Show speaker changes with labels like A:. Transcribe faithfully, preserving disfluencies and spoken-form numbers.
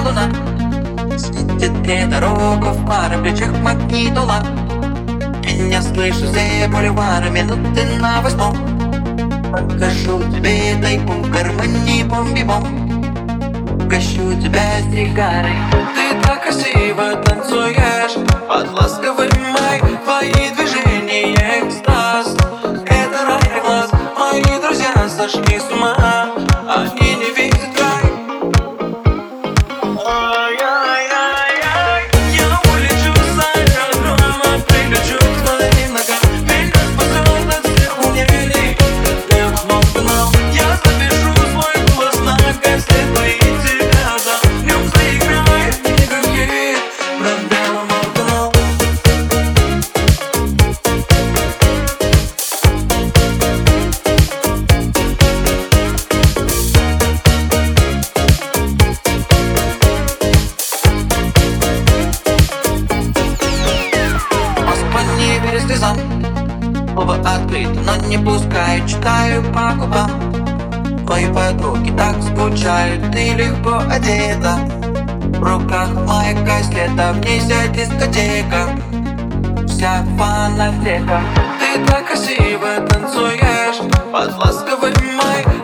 A: луна. Светит мне дорога, в пара плечах магнитола. Меня слышу за бульвара, минуты на восьмом. Покажу тебе тайком в гармонии бомби-бом. Угощу тебя сигарой. Ты так красиво танцуешь под ласковый май. Твои движения экстаз, это рай глаз. Мои друзья сошли с ума, они не видят край. Ай-яй-яй-яй, я улечу с аэродрома, прилечу к твоим ногам. Перекат спасет от всех волнений, как мог-канал. Я запишу свой голос на кассету и тебя дам. В нем заиграет никакие проблемы, мог-канал. Слезам. Оба открыты, но не пускаю, читаю по губам. Твои подруги так скучают, ты легко одета. В руках моя кассета, в ней вся дискотека, вся фанатека. Ты так красиво танцуешь под ласковый май.